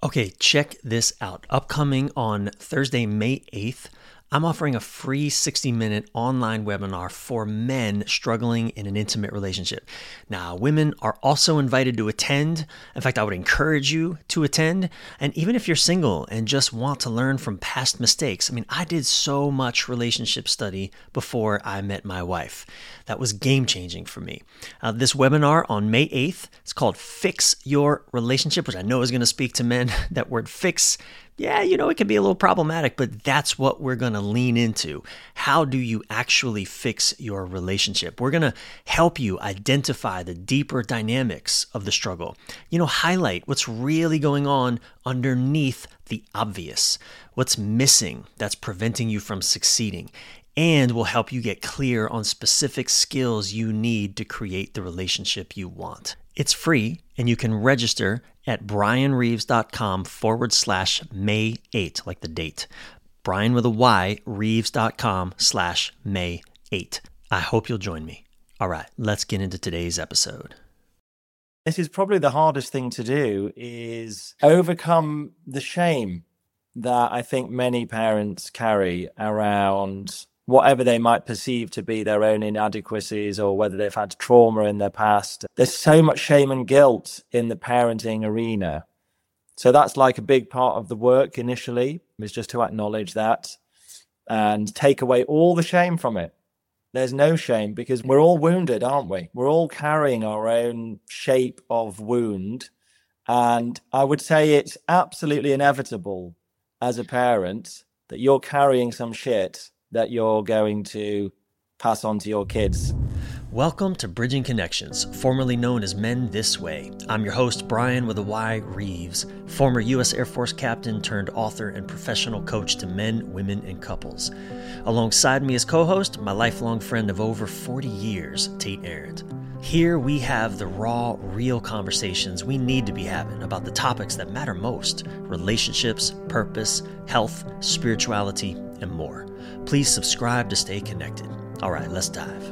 Okay, check this out. Upcoming on Thursday, May 8th, I'm offering a free 60-minute online webinar for men struggling in an intimate relationship. Now, women are also invited to attend. In fact, I would encourage you to attend. And even if you're single and just want to learn from past mistakes, I did so much relationship study before I met my wife. That was game-changing for me. This webinar on May 8th, it's called Fix Your Relationship, which I know is going to speak to men. That word fix, it can be a little problematic, but that's what we're going to lean into. How do you actually fix your relationship? We're going to help you identify the deeper dynamics of the struggle. Highlight what's really going on underneath the obvious, what's missing that's preventing you from succeeding, and will help you get clear on specific skills you need to create the relationship you want. It's free, and you can register at brianreeves.com/May 8, like the date. Brian with a Y, Reeves.com/May 8. I hope you'll join me. All right, let's get into today's episode. This is probably the hardest thing to do, is overcome the shame that I think many parents carry around whatever they might perceive to be their own inadequacies, or whether they've had trauma in their past. There's so much shame and guilt in the parenting arena. So that's like a big part of the work initially, is just to acknowledge that and take away all the shame from it. There's no shame, because we're all wounded, aren't we? We're all carrying our own shape of wound. And I would say it's absolutely inevitable as a parent that you're carrying some shit that you're going to pass on to your kids. Welcome to Bridging Connections, formerly known as Men This Way. I'm your host, Brian with a Y, Reeves, former U.S. Air Force captain turned author and professional coach to men, women, and couples. Alongside me as co-host, my lifelong friend of over 40 years, Tate Arndt. Here we have the raw, real conversations we need to be having about the topics that matter most: relationships, purpose, health, spirituality, and more. Please subscribe to stay connected. All right, let's dive.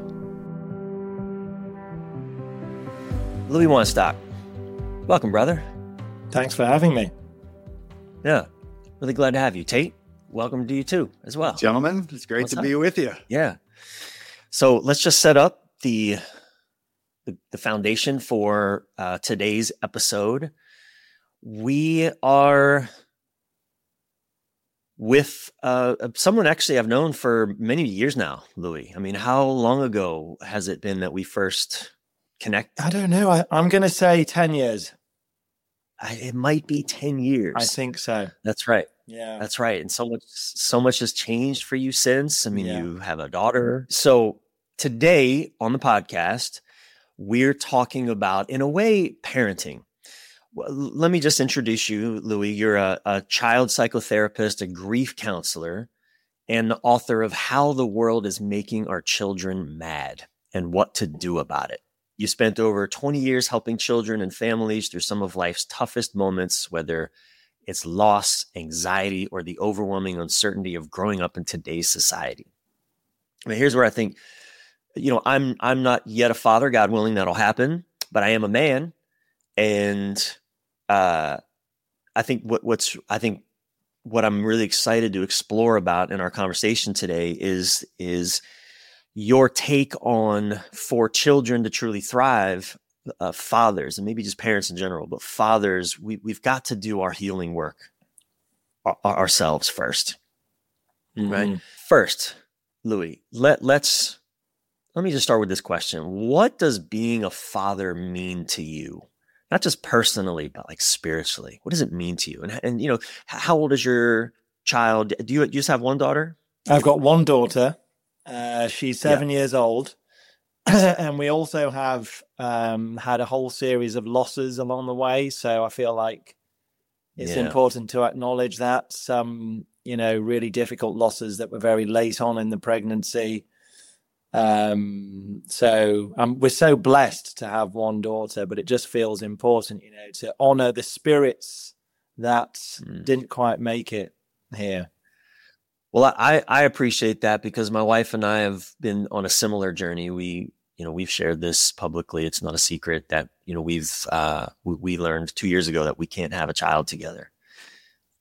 Louis Weinstock, welcome, brother. Thanks for having me. Yeah, really glad to have you. Tate, welcome to you too, as well. Gentlemen, it's great to be with you. Yeah. So let's just set up the foundation for today's episode. We are with someone actually I've known for many years now, Louis. How long ago has it been that we first connected? I don't know. I'm going to say 10 years. It might be 10 years. I think so. That's right. Yeah. That's right. And so much has changed for you since. You have a daughter. So today on the podcast, we're talking about, in a way, parenting. Well, let me just introduce you, Louis. You're a child psychotherapist, a grief counselor, and the author of How the World is Making Our Children Mad and What to Do About It. You spent over 20 years helping children and families through some of life's toughest moments, whether it's loss, anxiety, or the overwhelming uncertainty of growing up in today's society. Here's where I think, I'm not yet a father, God willing, that'll happen, but I am a man. And I think what I'm really excited to explore about in our conversation today is your take on, for children to truly thrive, fathers, and maybe just parents in general, but fathers, we've got to do our healing work ourselves first, right? First, Louis, let me just start with this question. What does being a father mean to you? Not just personally, but like spiritually. What does it mean to you? And how old is your child? Do you just have one daughter? I've got one daughter. She's 7 years old. And we also have had a whole series of losses along the way. So I feel like it's important to acknowledge that. Some, really difficult losses that were very late on in the pregnancy. So we're so blessed to have one daughter, but it just feels important, to honor the spirits that didn't quite make it here. Well, I appreciate that, because my wife and I have been on a similar journey. We've shared this publicly. It's not a secret that, we learned 2 years ago that we can't have a child together.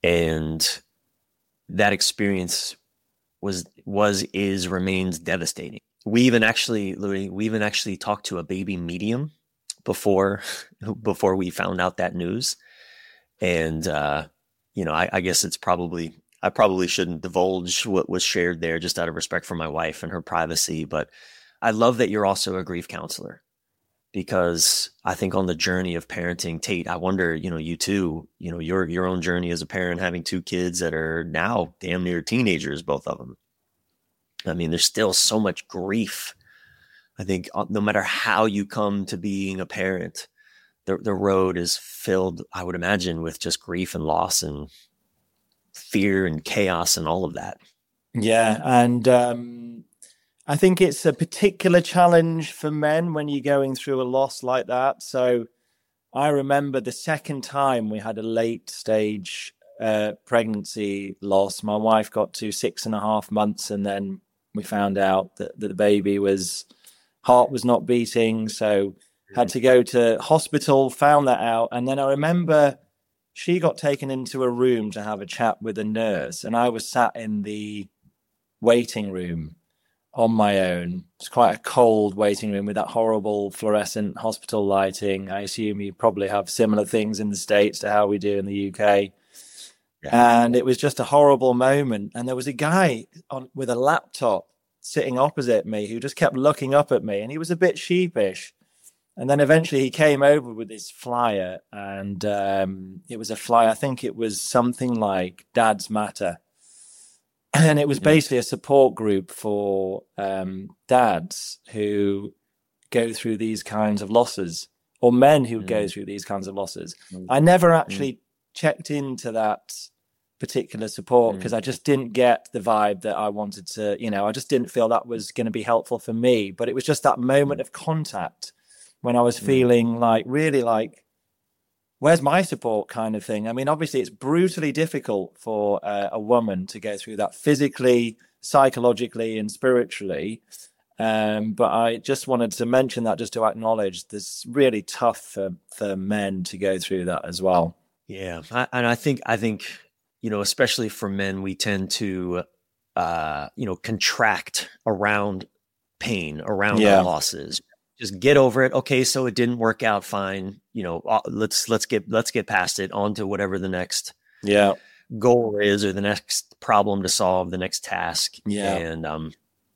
And that experience remains devastating. We even actually, Louis, talked to a baby medium before we found out that news. And, I guess I probably shouldn't divulge what was shared there just out of respect for my wife and her privacy. But I love that you're also a grief counselor, because I think on the journey of parenting, Tate, I wonder, you too, your own journey as a parent, having two kids that are now damn near teenagers, both of them. I mean, there's still so much grief. I think no matter how you come to being a parent, the road is filled, I would imagine, with just grief and loss and fear and chaos and all of that. Yeah. And I think it's a particular challenge for men when you're going through a loss like that. So I remember the second time we had a late stage pregnancy loss. My wife got to 6.5 months, and then we found out that the baby heart was not beating. So had to go to hospital, found that out. And then I remember she got taken into a room to have a chat with a nurse, and I was sat in the waiting room on my own. It's quite a cold waiting room with that horrible fluorescent hospital lighting. I assume you probably have similar things in the States to how we do in the UK. Yeah. And it was just a horrible moment. And there was a guy with a laptop sitting opposite me who just kept looking up at me, and he was a bit sheepish. And then eventually he came over with this flyer, and it was a flyer. I think it was something like Dads Matter. And it was basically a support group for dads who go through these kinds of losses, or men who go through these kinds of losses. I never actually checked into that particular support because I just didn't get the vibe that I wanted to, I just didn't feel that was going to be helpful for me. But it was just that moment of contact when I was feeling really like, where's my support kind of thing? I mean, obviously it's brutally difficult for a woman to go through that physically, psychologically, and spiritually. But I just wanted to mention that just to acknowledge this really tough for men to go through that as well. Yeah. I think, especially for men, we tend to, contract around pain, around our losses. Just get over it. Okay, so it didn't work out. Fine. Let's get past it. On to whatever the next goal is, or the next problem to solve, the next task. Yeah. And I'm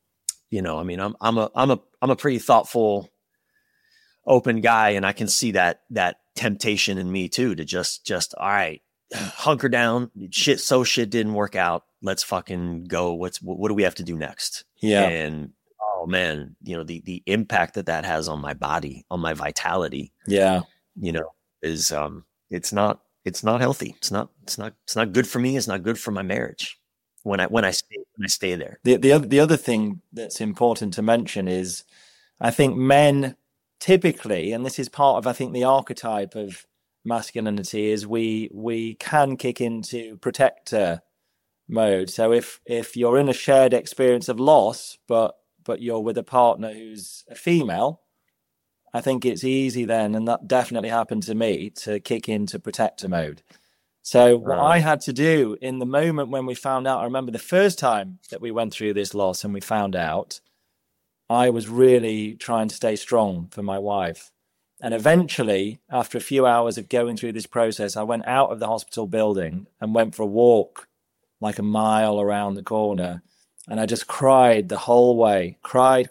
a pretty thoughtful, open guy, and I can see that temptation in me too to just all right, hunker down. Shit didn't work out. Let's fucking go. What do we have to do next? Yeah. And oh man, the impact that has on my body, on my vitality. Yeah. Is it's not healthy. It's not good for me. It's not good for my marriage when I stay there. The other thing that's important to mention is I think men typically, and this is part of, I think, the archetype of masculinity, is we can kick into protector mode. So if you're in a shared experience of loss, but you're with a partner who's a female, I think it's easy then, and that definitely happened to me, to kick into protector mode. So what I had to do in the moment when we found out, I remember the first time that we went through this loss and we found out, I was really trying to stay strong for my wife. And eventually, after a few hours of going through this process, I went out of the hospital building and went for a walk like a mile around the corner. And I just cried the whole way. Cried.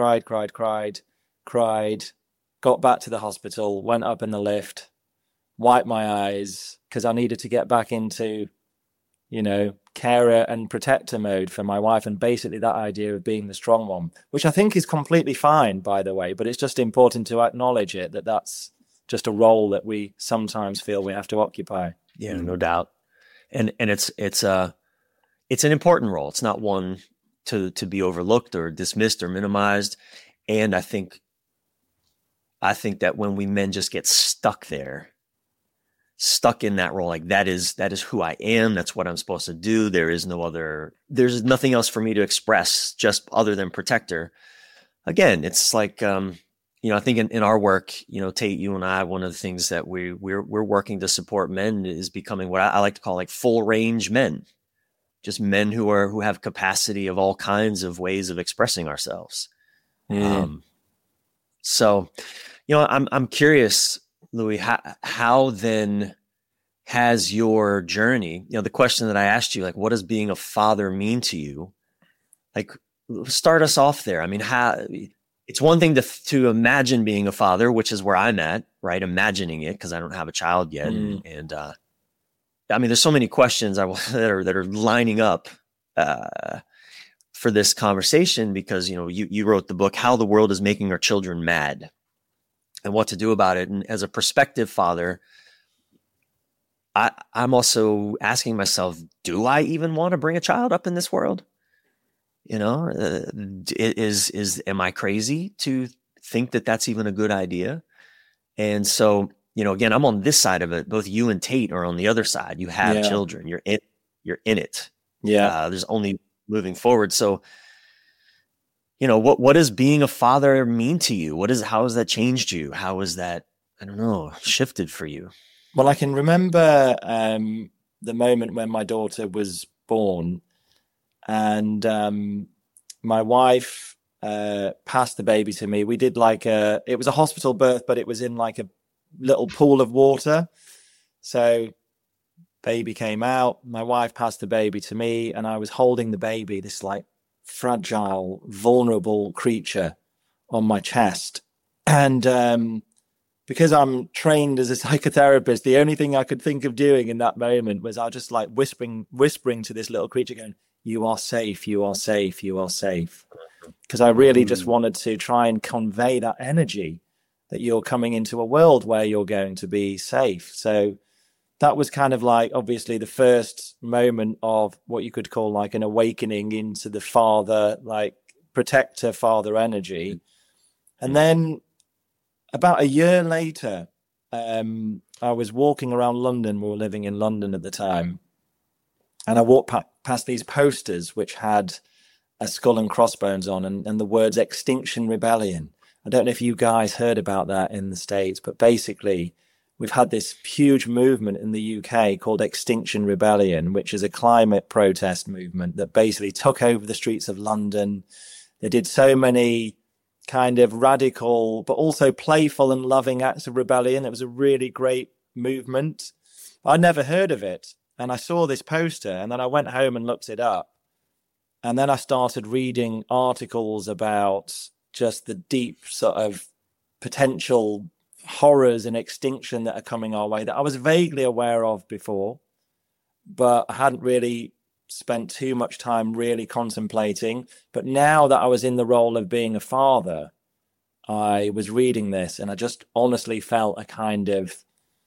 Got back to the hospital, went up in the lift, wiped my eyes, because I needed to get back into, carer and protector mode for my wife. And basically that idea of being the strong one, which I think is completely fine, by the way, but it's just important to acknowledge it, that's just a role that we sometimes feel we have to occupy. Yeah, no doubt. And it's an important role. It's not one to be overlooked or dismissed or minimized. And I think that when we men just get stuck in that role, like that is who I am. That's what I'm supposed to do. There's nothing else for me to express just other than protector. Again, it's like, I think in our work, Tate, you and I, one of the things that we're working to support men is becoming what I like to call like full range men, just men who have capacity of all kinds of ways of expressing ourselves. So, I'm curious, Louis, how then has your journey, the question that I asked you, like, what does being a father mean to you? Like, start us off there. I mean, it's one thing to imagine being a father, which is where I'm at, right? Imagining it, because I don't have a child yet. And I mean, there's so many questions that are lining up for this conversation, because, you wrote the book, How the World is Making Our Children Mad, and what to do about it. And as a prospective father, I'm also asking myself, do I even want to bring a child up in this world? Am I crazy to think that that's even a good idea? And so, again, I'm on this side of it. Both you and Tate are on the other side. You have children. You're in it. Yeah. There's only moving forward. So, what does being a father mean to you? How has that changed you? How has that, I don't know, shifted for you? Well, I can remember the moment when my daughter was born, and my wife passed the baby to me. We did it was a hospital birth, but it was in like a little pool of water. So baby came out, my wife passed the baby to me, and I was holding the baby, this like fragile, vulnerable creature on my chest. And because I'm trained as a psychotherapist, the only thing I could think of doing in that moment was I just like whispering to this little creature, going, "You are safe, you are safe, you are safe." Because I really just wanted to try and convey that energy that you're coming into a world where you're going to be safe. So that was kind of like, obviously, the first moment of what you could call like an awakening into the father, like protector father energy. And then about a year later, I was walking around London. We were living in London at the time. And I walked past these posters which had a skull and crossbones on and the words Extinction Rebellion. I don't know if you guys heard about that in the States, but basically we've had this huge movement in the UK called Extinction Rebellion, which is a climate protest movement that basically took over the streets of London. They did so many kind of radical, but also playful and loving acts of rebellion. It was a really great movement. I'd never heard of it. And I saw this poster, and then I went home and looked it up. And then I started reading articles about just the deep sort of potential horrors and extinction that are coming our way that I was vaguely aware of before, but I hadn't really spent too much time really contemplating. But now that I was in the role of being a father, I was reading this and I just honestly felt a kind of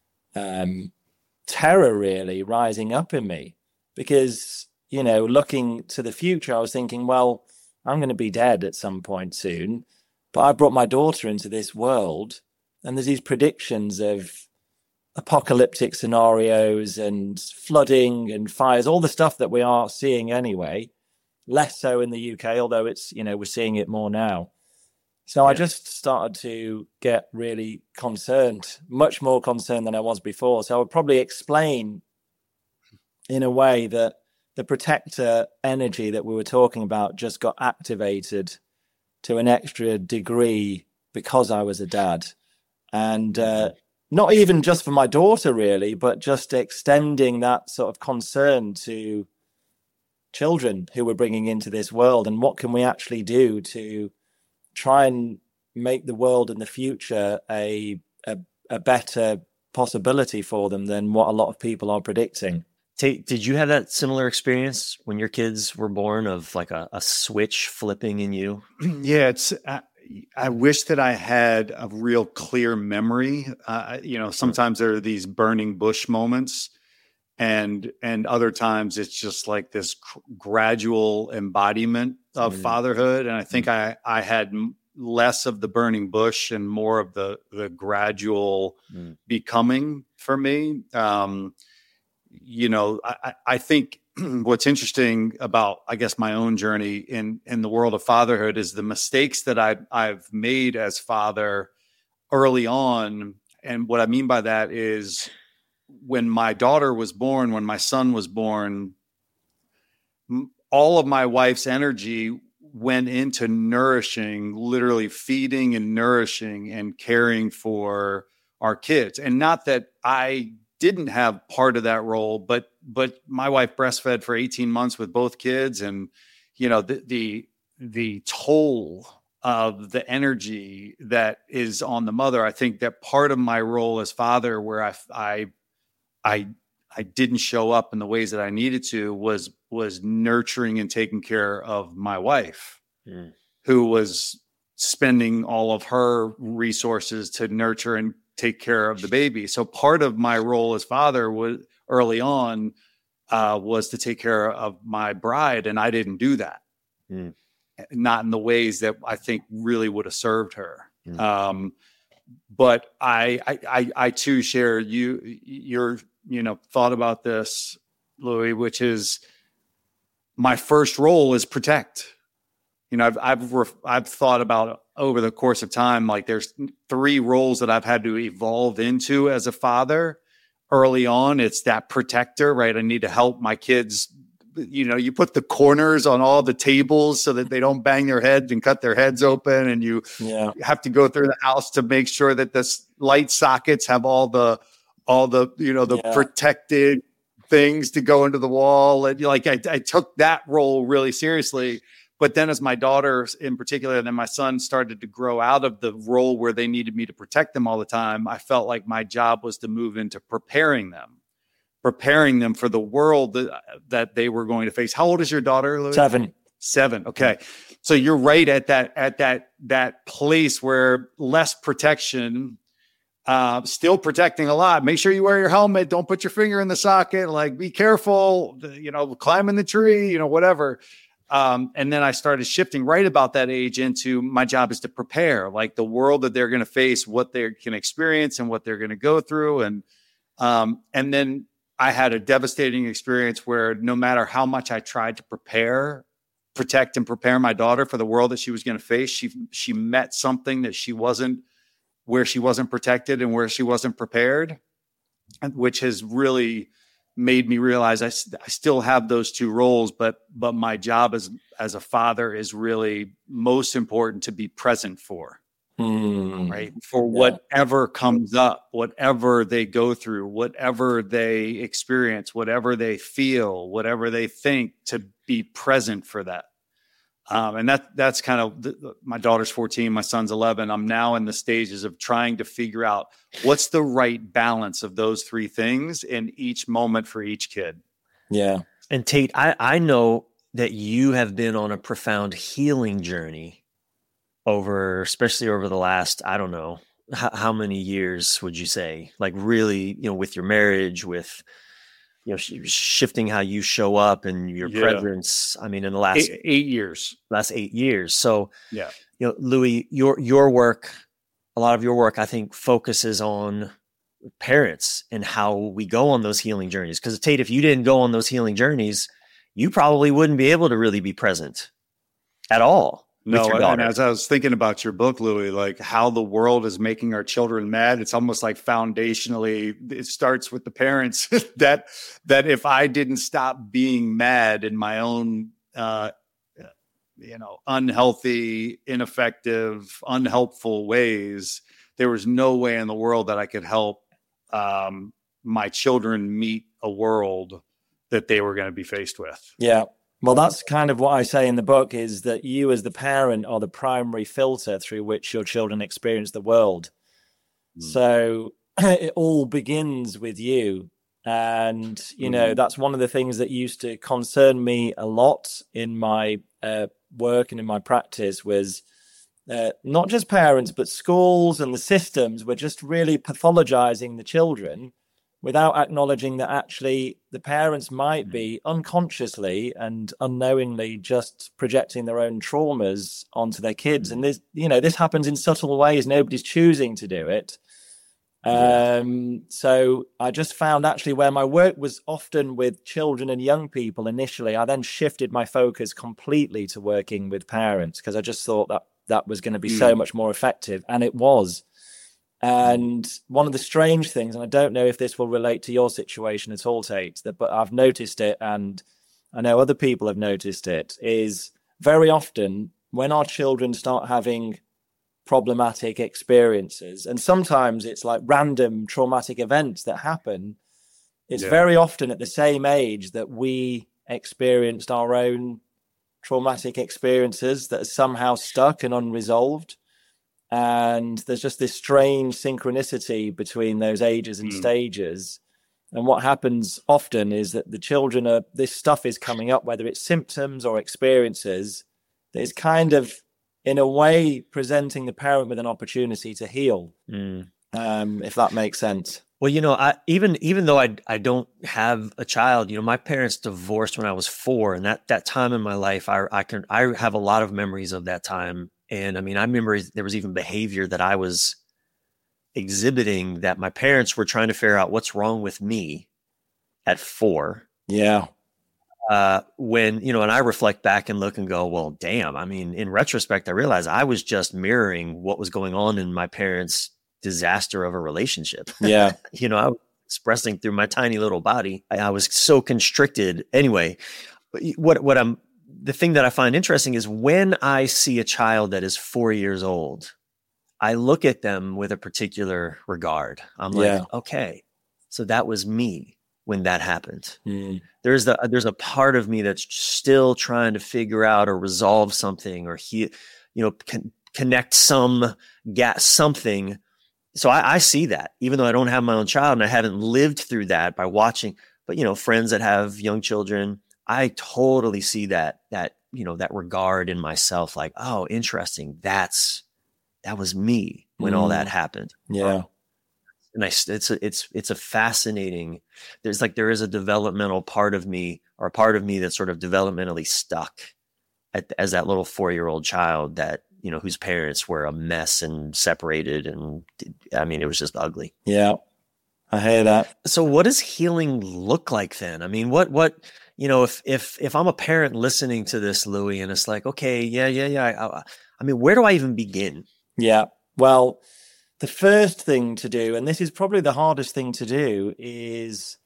terror really rising up in me, because, looking to the future, I was thinking, well, I'm going to be dead at some point soon, but I brought my daughter into this world, and there's these predictions of apocalyptic scenarios and flooding and fires, all the stuff that we are seeing anyway, less so in the UK, although it's, we're seeing it more now. So I just started to get really concerned, much more concerned than I was before. So I would probably explain in a way that the protector energy that we were talking about just got activated to an extra degree because I was a dad. And not even just for my daughter, really, but just extending that sort of concern to children who we're bringing into this world. And what can we actually do to try and make the world in the future a better possibility for them than what a lot of people are predicting. Did you have that similar experience when your kids were born, of like a switch flipping in you? Yeah, I wish that I had a real clear memory. Sometimes there are these burning bush moments, and other times it's just like this gradual embodiment of fatherhood. And I think I had less of the burning bush and more of the gradual becoming for me. I think what's interesting about, I guess, my own journey in the world of fatherhood is the mistakes that I've made as father early on. And what I mean by that is when my daughter was born, when my son was born, all of my wife's energy went into nourishing, literally feeding and nourishing and caring for our kids. And not that I didn't have part of that role, but my wife breastfed for 18 months with both kids. And, you know, the toll of the energy that is on the mother, I think that part of my role as father, where I didn't show up in the ways that I needed to, was nurturing and taking care of my wife, who was spending all of her resources to nurture and take care of the baby. So part of my role as father was early on was to take care of my bride. And I didn't do that, not in the ways that I think really would have served her. But I too share your thought about this, Louis, which is my first role is protect. You know, I've thought about over the course of time, like there's 3 roles that I've had to evolve into as a father. Early on, it's that protector, right? I need to help my kids. You know, you put the corners on all the tables so that they don't bang their heads and cut their heads open. And you have to go through the house to make sure that the light sockets have all the protected things to go into the wall. And like, I took that role really seriously. But then as my daughter in particular, and then my son started to grow out of the role where they needed me to protect them all the time, I felt like my job was to move into preparing them for the world that they were going to face. How old is your daughter, Louis? 7. Okay. So you're right at that place where less protection, still protecting a lot. Make sure you wear your helmet. Don't put your finger in the socket. Like, be careful, climb in the tree, whatever. And then I started shifting right about that age into my job is to prepare, like the world that they're going to face, what they can experience and what they're going to go through. And then I had a devastating experience where no matter how much I tried to protect and prepare my daughter for the world that she was going to face, she met something that where she wasn't protected and where she wasn't prepared, which has really made me realize I still have those 2 roles, but my job as a father is really most important to be present for, right? For whatever comes up, whatever they go through, whatever they experience, whatever they feel, whatever they think, to be present for that. And that's kind of my daughter's 14, my son's 11. I'm now in the stages of trying to figure out what's the right balance of those 3 things in each moment for each kid. Yeah. And Tate, I know that you have been on a profound healing journey especially over the last, I don't know, how many years would you say? Like really, with your marriage, with shifting how you show up and your presence. I mean, in the last 8 years. Last 8 years. So, Louis, your work, a lot of your work, I think, focuses on parents and how we go on those healing journeys. Because Tate, if you didn't go on those healing journeys, you probably wouldn't be able to really be present at all. No, and as I was thinking about your book, Louis, like how the world is making our children mad, it's almost like foundationally, it starts with the parents that if I didn't stop being mad in my own, unhealthy, ineffective, unhelpful ways, there was no way in the world that I could help my children meet a world that they were going to be faced with. Yeah. Well, that's kind of what I say in the book, is that you as the parent are the primary filter through which your children experience the world. So it all begins with you. And, that's one of the things that used to concern me a lot in my work and in my practice was not just parents, but schools and the systems were just really pathologizing the children without acknowledging that actually the parents might be unconsciously and unknowingly just projecting their own traumas onto their kids. And this happens in subtle ways. Nobody's choosing to do it. So I just found actually where my work was often with children and young people initially, I then shifted my focus completely to working with parents because I just thought that was going to be so much more effective. And it was. And one of the strange things, and I don't know if this will relate to your situation at all, Tate, but I've noticed it, and I know other people have noticed it, is very often when our children start having problematic experiences, and sometimes it's like random traumatic events that happen, it's very often at the same age that we experienced our own traumatic experiences that are somehow stuck and unresolved. And there's just this strange synchronicity between those ages and stages. And what happens often is that the children this stuff is coming up, whether it's symptoms or experiences, that is kind of, in a way, presenting the parent with an opportunity to heal, if that makes sense. Well, even though I don't have a child, my parents divorced when I was 4, and that time in my life, I have a lot of memories of that time. And I mean, I remember there was even behavior that I was exhibiting that my parents were trying to figure out what's wrong with me at 4. Yeah. When, and I reflect back and look and go, well, damn, I mean, in retrospect, I realized I was just mirroring what was going on in my parents' disaster of a relationship. Yeah. I was expressing through my tiny little body. I was so constricted. Anyway, the thing that I find interesting is when I see a child that is 4 years old, I look at them with a particular regard. I'm like, okay, so that was me when that happened. There's a part of me that's still trying to figure out or resolve something or connect some gap, something. So I see that, even though I don't have my own child and I haven't lived through that by watching, but friends that have young children, I totally see that regard in myself, like, oh, interesting. That was me when all that happened. Yeah. And it's a fascinating, there is a developmental part of me, or a part of me that's sort of developmentally stuck as that little 4-year-old child that, whose parents were a mess and separated. And I mean, it was just ugly. Yeah. I hear that. So what does healing look like then? I mean, what, if I'm a parent listening to this, Louis, and it's like, okay, yeah. I mean, where do I even begin? Yeah. Well, the first thing to do, and this is probably the hardest thing to do, is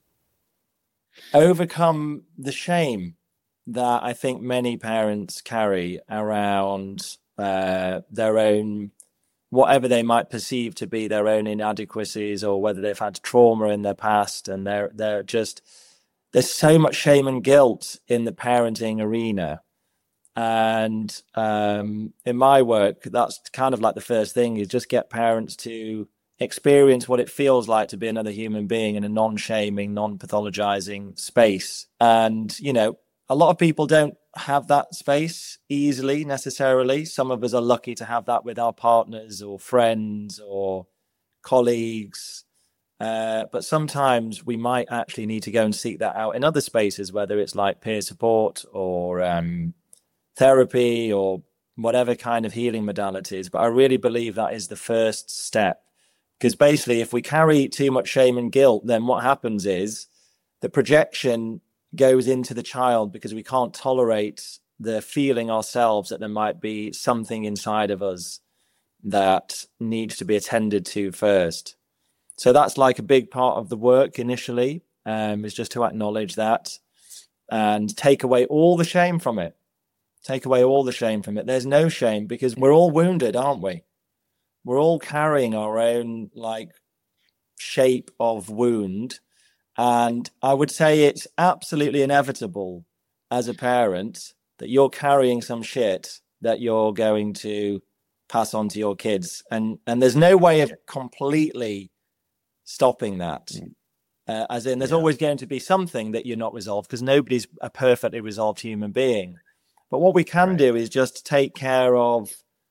overcome the shame that I think many parents carry around their own, whatever they might perceive to be their own inadequacies, or whether they've had trauma in their past, and they're just, there's so much shame and guilt in the parenting arena. And in my work, that's kind of like the first thing, is just get parents to experience what it feels like to be another human being in a non-shaming, non-pathologizing space. And, a lot of people don't have that space easily necessarily. Some of us are lucky to have that with our partners or friends or colleagues. But sometimes we might actually need to go and seek that out in other spaces, whether it's like peer support or therapy or whatever kind of healing modalities. But I really believe that is the first step, because basically if we carry too much shame and guilt, then what happens is the projection goes into the child, because we can't tolerate the feeling ourselves that there might be something inside of us that needs to be attended to first. So that's like a big part of the work initially, is just to acknowledge that and take away all the shame from it. Take away all the shame from it. There's no shame, because we're all wounded, aren't we? We're all carrying our own shape of wound. And I would say it's absolutely inevitable as a parent that you're carrying some shit that you're going to pass on to your kids. And there's no way of completely stopping that. As in, there's always going to be something that you're not resolved, because nobody's a perfectly resolved human being. But what we can do is just take care of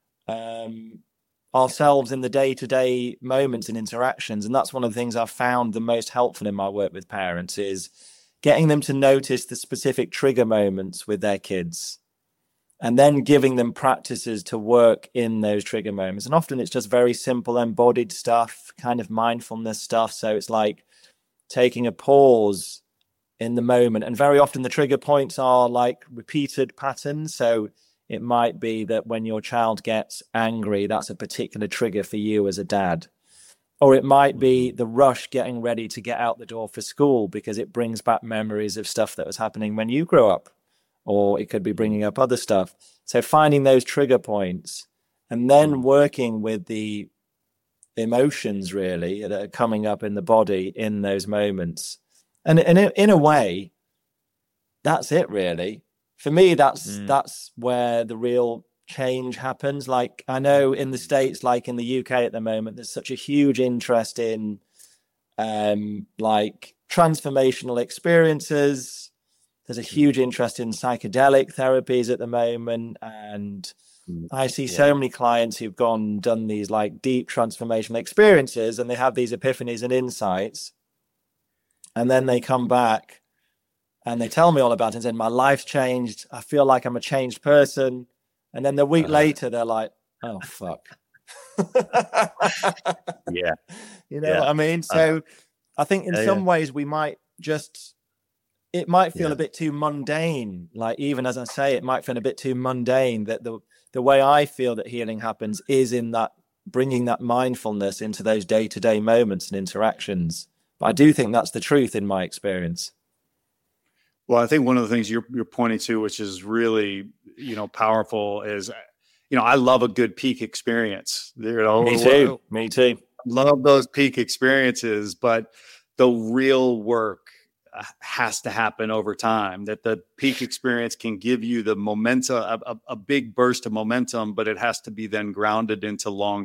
ourselves in the day-to-day moments and interactions. And that's one of the things I've found the most helpful in my work with parents, is getting them to notice the specific trigger moments with their kids. and then giving them practices to work in those trigger moments. And often it's just very simple embodied stuff, kind of mindfulness stuff. So it's like taking a pause in the moment. And very often the trigger points are like repeated patterns. So it might be that when your child gets angry, that's a particular trigger for you as a dad. Or it might be the rush getting ready to get out the door for school because it brings back memories of stuff that was happening when you grew up. Or it could be bringing up other stuff. So finding those trigger points and then working with the emotions really that are coming up in the body in those moments. And in a way, that's it really. For me, that's where the real change happens. Like I know in the States, like in the UK at the moment, there's such a huge interest in like transformational experiences. There's a huge interest in psychedelic therapies at the moment. And I see so many clients who've done these like deep transformational experiences, and they have these epiphanies and insights. And then they come back and they tell me all about it and say, my life's changed. I feel like I'm a changed person. And then the week later, they're like, oh, fuck. Yeah. You know what I mean? So I think in some ways we might just... It might feel a bit too mundane. Like even as I say, it might feel a bit too mundane that the way I feel that healing happens is in that bringing that mindfulness into those day-to-day moments and interactions. But I do think that's the truth in my experience. Well, I think one of the things you're pointing to, which is really, powerful is, I love a good peak experience. Me too. Love those peak experiences, but the real work has to happen over time. That the peak experience can give you the momentum, a big burst of momentum, but it has to be then grounded into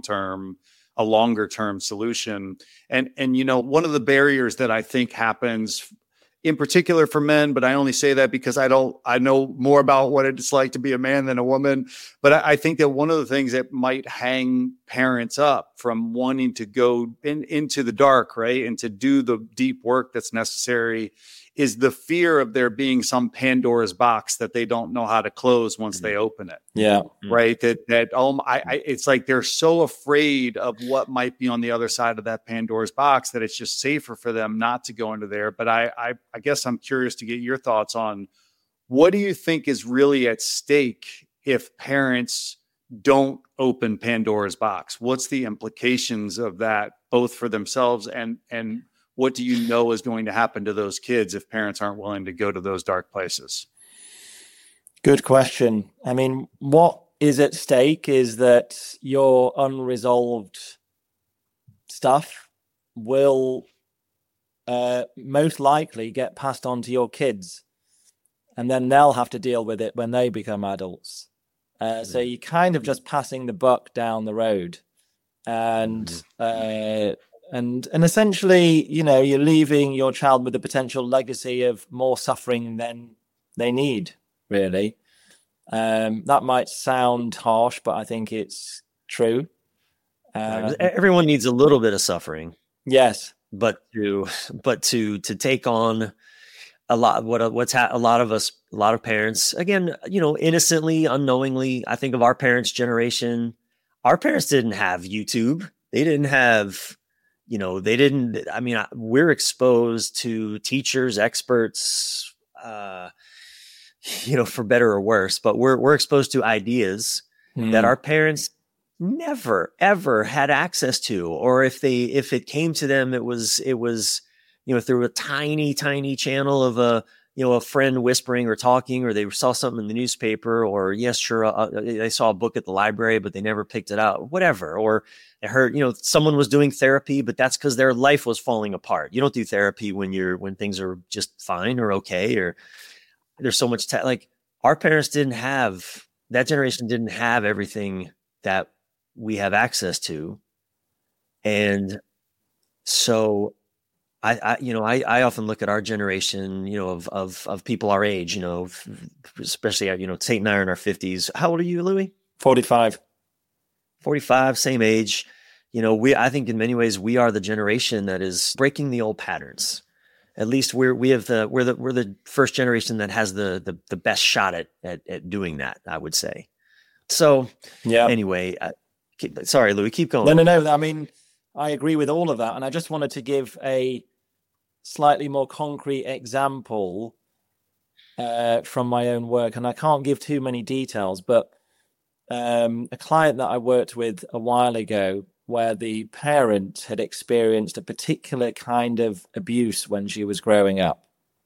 a longer term solution. And one of the barriers that I think happens in particular for men, but I only say that because I know more about what it's like to be a man than a woman. But I think that one of the things that might hang parents up from wanting to go into the dark, right, and to do the deep work that's necessary is the fear of there being some Pandora's box that they don't know how to close once they open it. Yeah. Right. It's like they're so afraid of what might be on the other side of that Pandora's box that it's just safer for them not to go into there. But I guess I'm curious to get your thoughts on what do you think is really at stake if parents don't open Pandora's box? What's the implications of that, both for themselves and what do you know is going to happen to those kids if parents aren't willing to go to those dark places? Good question. I mean, what is at stake is that your unresolved stuff will most likely get passed on to your kids, and then they'll have to deal with it when they become adults. So you're kind of just passing the buck down the road. And essentially, you're leaving your child with a potential legacy of more suffering than they need, really. That might sound harsh, but I think it's true. Everyone needs a little bit of suffering. Yes. But to take on a lot, a lot of parents, again, innocently, unknowingly, I think of our parents' generation. Our parents didn't have YouTube. They didn't have, we're exposed to teachers, experts, for better or worse, but we're exposed to ideas that our parents never, ever had access to, or if it came to them, it was, through a tiny, tiny channel of a friend whispering or talking, or they saw something in the newspaper, or they saw a book at the library, but they never picked it out, whatever. Or they heard, someone was doing therapy, but that's because their life was falling apart. You don't do therapy when things are just fine or okay, or there's so much like our parents that generation didn't have everything that we have access to. And so I often look at our generation, of people our age, especially, Tate and I are in our 50s. How old are you, Louis? 45, same age. I think in many ways we are the generation that is breaking the old patterns. at least we're the first generation that has the best shot at doing that, I would say. So anyway, sorry, Louis, keep going. No. I mean, I agree with all of that. And I just wanted to give a slightly more concrete example from my own work. And I can't give too many details, but a client that I worked with a while ago, where the parent had experienced a particular kind of abuse when she was growing up.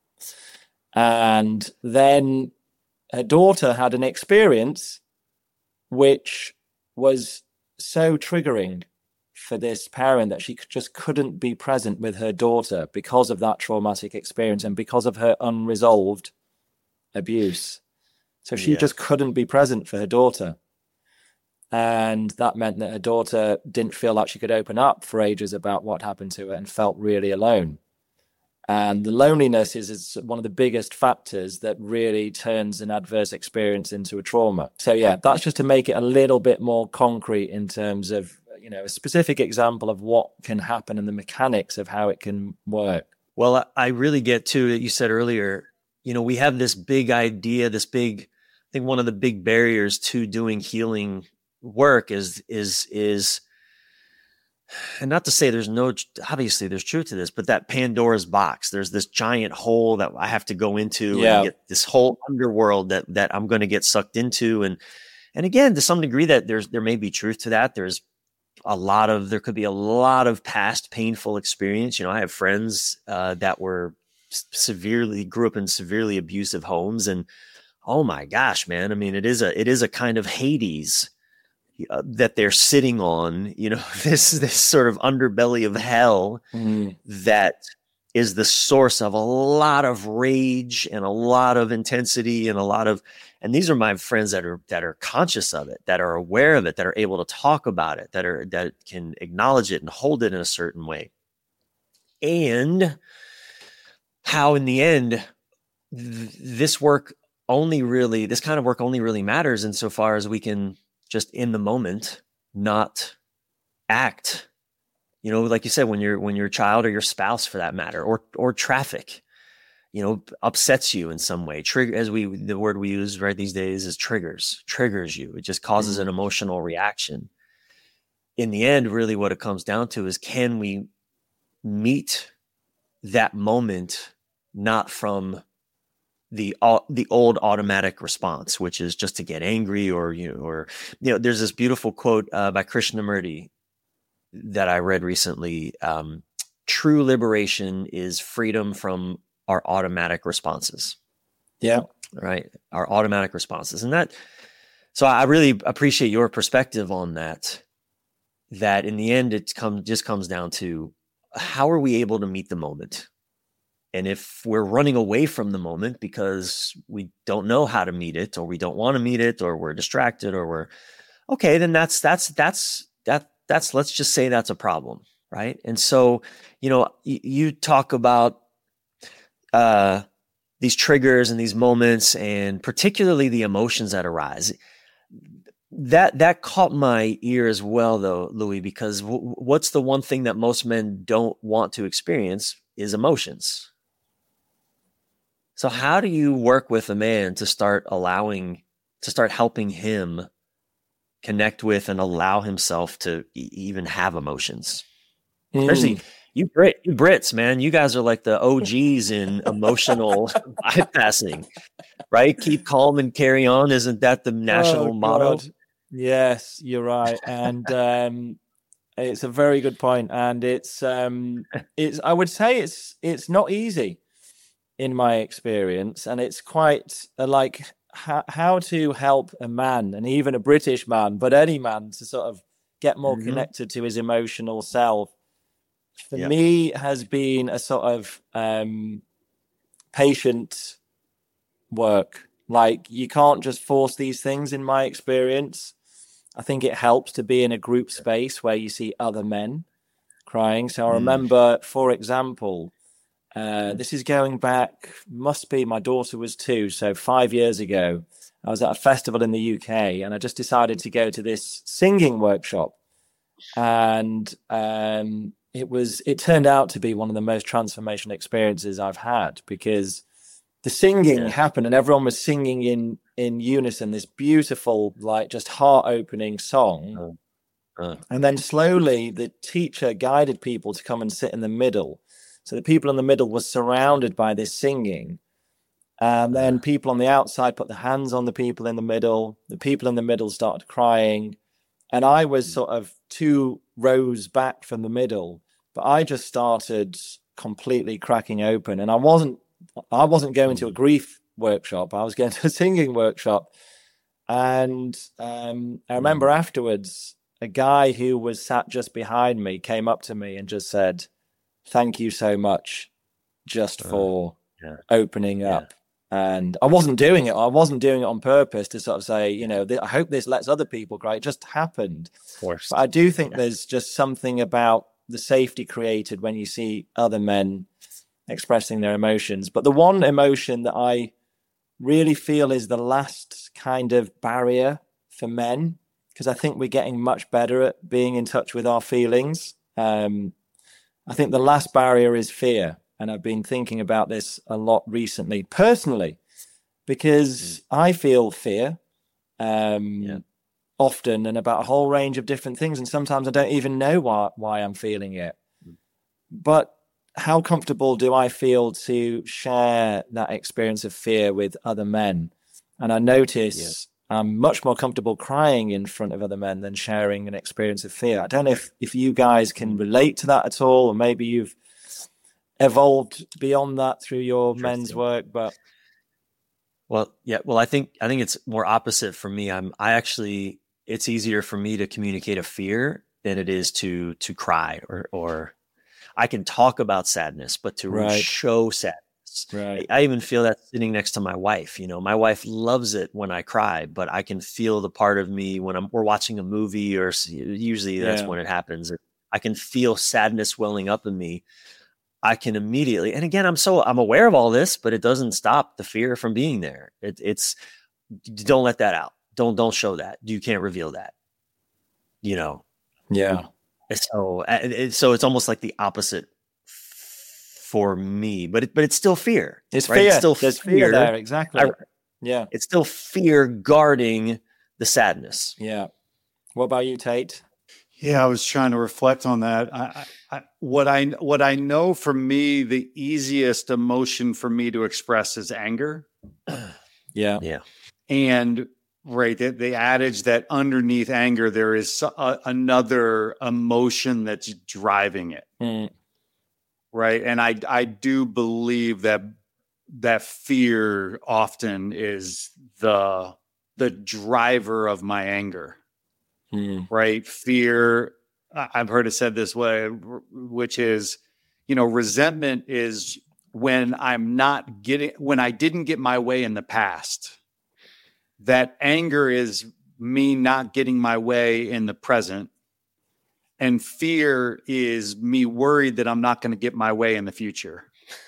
And then her daughter had an experience which was so triggering for this parent that she just couldn't be present with her daughter because of that traumatic experience and because of her unresolved abuse. So she just couldn't be present for her daughter. And that meant that her daughter didn't feel like she could open up for ages about what happened to her and felt really alone. And the loneliness is one of the biggest factors that really turns an adverse experience into a trauma. So yeah, that's just to make it a little bit more concrete in terms of, a specific example of what can happen and the mechanics of how it can work. Well, I really get to that you said earlier, we have this big idea, I think one of the big barriers to doing healing work is and not to say obviously there's truth to this, but that Pandora's box, there's this giant hole that I have to go into and get this whole underworld that I'm going to get sucked into. And again, to some degree that there may be truth to that. There could be a lot of past painful experience. I have friends that grew up in severely abusive homes, and oh my gosh, man. I mean, it is a kind of Hades that they're sitting on, this sort of underbelly of hell that is the source of a lot of rage and a lot of intensity and these are my friends that are conscious of it, that are aware of it, that are able to talk about it, that can acknowledge it and hold it in a certain way. And how in the end, this kind of work only really matters insofar as we can just in the moment, not act, like you said, when your child or your spouse for that matter, or traffic, upsets you in some way. The word we use right these days is triggers you. It just causes an emotional reaction. In the end, really what it comes down to is, can we meet that moment not from the old automatic response, which is just to get angry or there's this beautiful quote by Krishnamurti that I read recently. True liberation is freedom from our automatic responses. Yeah. Right. Our automatic responses. So I really appreciate your perspective on that in the end, just comes down to, how are we able to meet the moment? And if we're running away from the moment because we don't know how to meet it, or we don't want to meet it, or we're distracted, or we're okay, then that's let's just say that's a problem, right? And so, you talk about these triggers and these moments, and particularly the emotions that arise. That caught my ear as well, though, Louis, because what's the one thing that most men don't want to experience is emotions. So how do you work with a man to start helping him connect with and allow himself to even have emotions? Especially you Brits, man, you guys are like the OGs in emotional bypassing, right? Keep calm and carry on. Isn't that the national motto? God. Yes, you're right. And it's a very good point. And it's I would say it's not easy, in my experience, and it's quite how to help a man, and even a British man, but any man, to sort of get more connected to his emotional self. For me, has been a sort of patient work. You can't just force these things, in my experience. I think it helps to be in a group space where you see other men crying. So I remember, for example, this is going back, my daughter was 2, so 5 years ago. I was at a festival in the UK, and I just decided to go to this singing workshop. And it turned out to be one of the most transformational experiences I've had, because the singing happened and everyone was singing in unison, this beautiful, like, just heart-opening song. And then slowly the teacher guided people to come and sit in the middle. So the people in the middle were surrounded by this singing. And then people on the outside put their hands on the people in the middle. The people in the middle started crying. And I was sort of 2 rows back from the middle, but I just started completely cracking open. And I wasn't going to a grief workshop. I was going to a singing workshop. And I remember afterwards, a guy who was sat just behind me came up to me and just said, "Thank you so much just for opening up." And I wasn't doing it. I wasn't doing it on purpose to sort of say, you know, I hope this lets other people cry. It just happened. Of course. But I do think there's just something about the safety created when you see other men expressing their emotions. But the one emotion that I really feel is the last kind of barrier for men, because I think we're getting much better at being in touch with our feelings. I think the last barrier is fear. And I've been thinking about this a lot recently, personally, because I feel fear often and about a whole range of different things. And sometimes I don't even know why I'm feeling it. But how comfortable do I feel to share that experience of fear with other men? And I notice I'm much more comfortable crying in front of other men than sharing an experience of fear. I don't know if you guys can relate to that at all, or maybe you've evolved beyond that through your men's work. But I think it's more opposite for me. It's easier for me to communicate a fear than it is to cry or I can talk about sadness, but to really show sadness. Right. I even feel that sitting next to my wife. You know, my wife loves it when I cry, but I can feel the part of me when we're watching a movie, or usually that's when it happens. I can feel sadness welling up in me. I can immediately, and again, I'm aware of all this, but it doesn't stop the fear from being there. It's don't let that out. Don't show that. You can't reveal that. You know. Yeah. So it's almost like the opposite for me, but it's still fear. It's fear. It's still There's fear there. Exactly. It's still fear guarding the sadness. Yeah. What about you, Tate? Yeah, I was trying to reflect on that. What I know for me, the easiest emotion for me to express is anger. Yeah. And the adage that underneath anger there is another emotion that's driving it. Right, and I do believe that fear often is the driver of my anger. Right. Fear, I've heard it said this way, which is, you know, resentment is when I didn't get my way in the past. That anger is me not getting my way in the present. And fear is me worried that I'm not going to get my way in the future.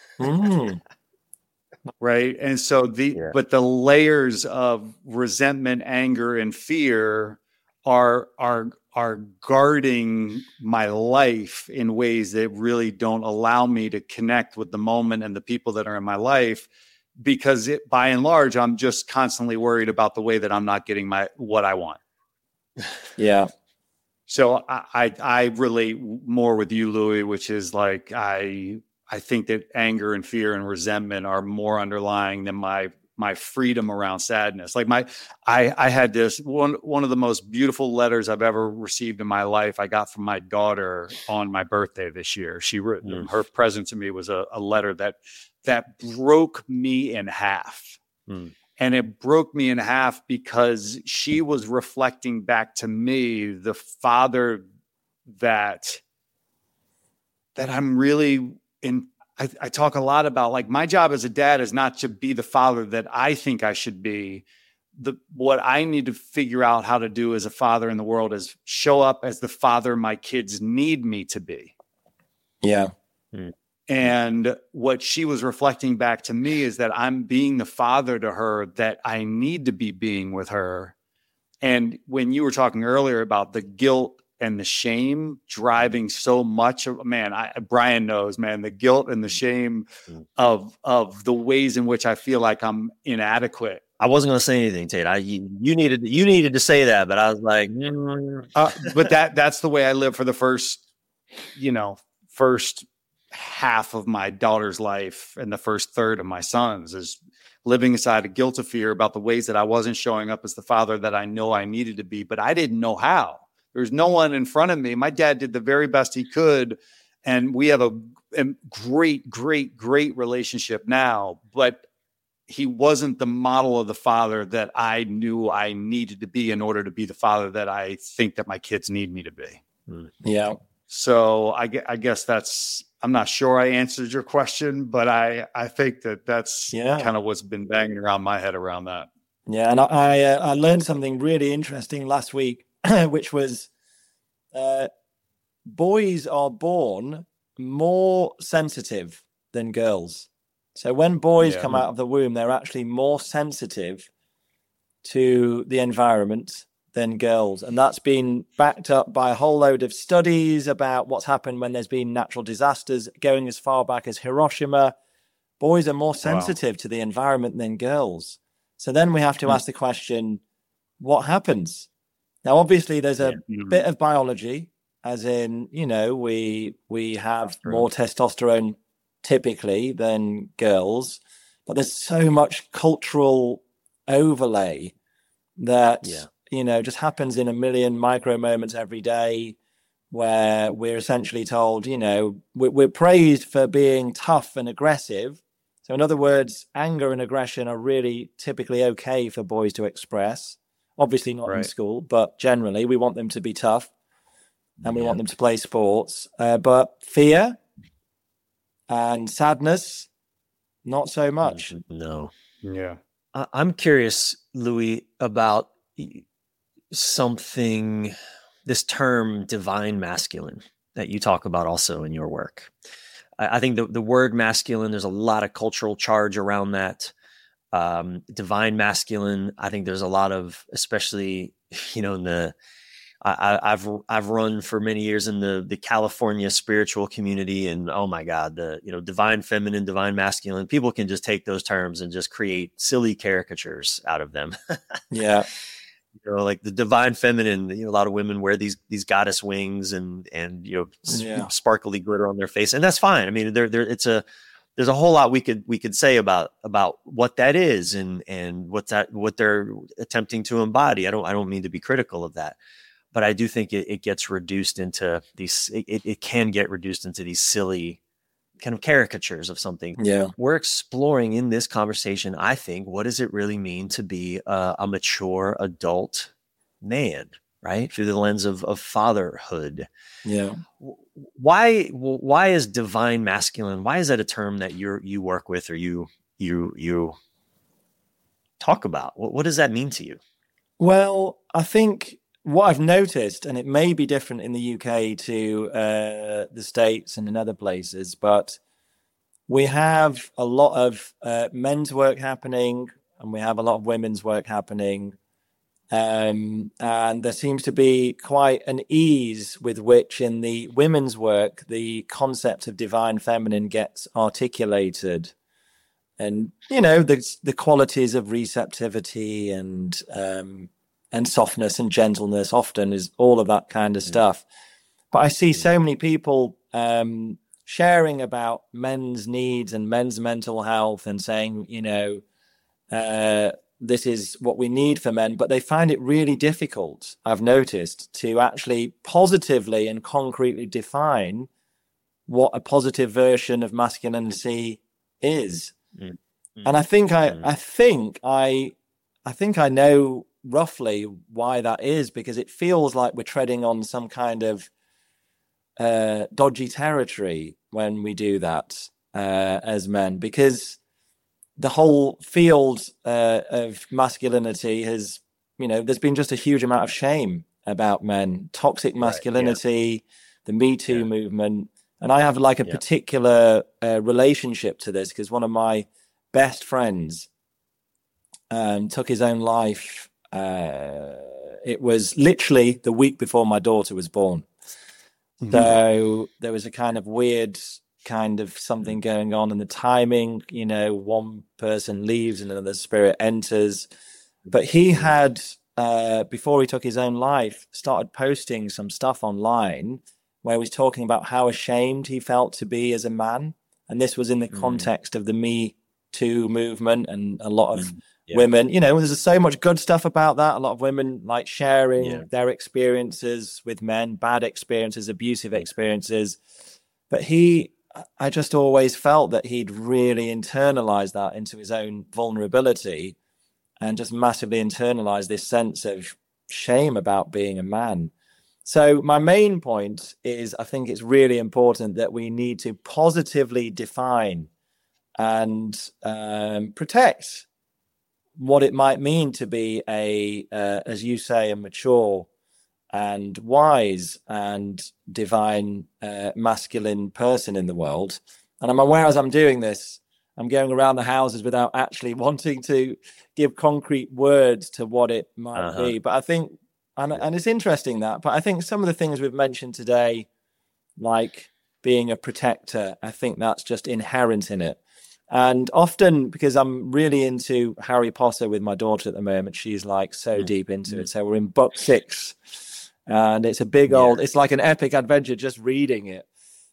Right. And so but the layers of resentment, anger, and fear are guarding my life in ways that really don't allow me to connect with the moment and the people that are in my life, because by and large, I'm just constantly worried about the way that I'm not getting what I want. Yeah. So I relate more with you, Louis, which is like, I think that anger and fear and resentment are more underlying than my freedom around sadness. Like I had this one of the most beautiful letters I've ever received in my life. I got from my daughter on my birthday this year. She wrote her present to me was a letter that broke me in half. And it broke me in half because she was reflecting back to me the father that I'm really in. I talk a lot about, like, my job as a dad is not to be the father that I think I should be. What I need to figure out how to do as a father in the world is show up as the father my kids need me to be. Yeah. And what she was reflecting back to me is that I'm being the father to her that I need to be being with her. And when you were talking earlier about the guilt and the shame driving so much of, man, Brian knows, man, the guilt and the shame of the ways in which I feel like I'm inadequate. I wasn't going to say anything, Tate. You needed to say that, but I was like, but that's the way I live for the first half of my daughter's life and the first third of my son's, is living inside a guilt of fear about the ways that I wasn't showing up as the father that I know I needed to be, but I didn't know how. There's no one in front of me. My dad did the very best he could, and we have a great, great, great relationship now, but he wasn't the model of the father that I knew I needed to be in order to be the father that I think that my kids need me to be. Yeah. So I guess I'm not sure I answered your question, but I think that's kind of what's been banging around my head around that. Yeah. And I learned something really interesting last week, which was boys are born more sensitive than girls. So when boys come out of the womb, they're actually more sensitive to the environment than girls. And that's been backed up by a whole load of studies about what's happened when there's been natural disasters going as far back as Hiroshima. Boys are more sensitive to the environment than girls. So then we have to ask the question, what happens? Now, obviously, there's a bit of biology, as in, we have more testosterone typically than girls, but there's so much cultural overlay that just happens in a million micro moments every day, where we're essentially told, we're praised for being tough and aggressive. So in other words, anger and aggression are really typically okay for boys to express. Obviously not in school, but generally we want them to be tough and we want them to play sports. But fear and sadness, not so much. No. Yeah. I'm curious, Louis, about something, this term divine masculine that you talk about also in your work. I think the word masculine, there's a lot of cultural charge around that. Divine masculine, I think there's a lot of, especially, in I've run for many years in the California spiritual community, and oh my God, divine feminine, divine masculine, people can just take those terms and just create silly caricatures out of them. Yeah. Like the divine feminine, a lot of women wear these goddess wings and sparkly glitter on their face, and that's fine. I mean, there's a whole lot we could say about what that is and what they're attempting to embody. I don't mean to be critical of that, but I do think it gets reduced into these. It can get reduced into these silly kind of caricatures of something. Yeah, we're exploring in this conversation, I think, what does it really mean to be a mature adult man, right? Through the lens of fatherhood. Yeah. Why is divine masculine? Why is that a term that you work with or you talk about? What does that mean to you? Well, I think what I've noticed, and it may be different in the UK to the States and in other places, but we have a lot of men's work happening and we have a lot of women's work happening. And there seems to be quite an ease with which in the women's work, the concept of divine feminine gets articulated. And, the qualities of receptivity and softness and gentleness often is all of that kind of stuff. But I see so many people sharing about men's needs and men's mental health and saying, this is what we need for men, but they find it really difficult, I've noticed, to actually positively and concretely define what a positive version of masculinity is. Mm-hmm. And I think I know roughly why that is, because it feels like we're treading on some kind of dodgy territory when we do that as men, because the whole field of masculinity has, there's been just a huge amount of shame about men, toxic masculinity, the Me Too movement. And I have like a particular relationship to this because one of my best friends took his own life it was literally the week before my daughter was born. Mm-hmm. So there was a kind of weird kind of something going on in the timing. You know, one person leaves and another spirit enters. But he had, before he took his own life, started posting some stuff online where he was talking about how ashamed he felt to be as a man. And this was in the context of the Me Too movement, and a lot of women, you know, there's so much good stuff about that. A lot of women like sharing their experiences with men, bad experiences, abusive experiences. But I just always felt that he'd really internalized that into his own vulnerability and just massively internalized this sense of shame about being a man. So my main point is, I think it's really important that we need to positively define and protect what it might mean to be as you say, a mature and wise and divine masculine person in the world. And I'm aware as I'm doing this, I'm going around the houses without actually wanting to give concrete words to what it might be. But I think, and it's interesting but I think some of the things we've mentioned today, like being a protector, I think that's just inherent in it. And often, because I'm really into Harry Potter with my daughter at the moment, she's like so deep into it. So we're in book 6, and it's a big old, it's like an epic adventure just reading it.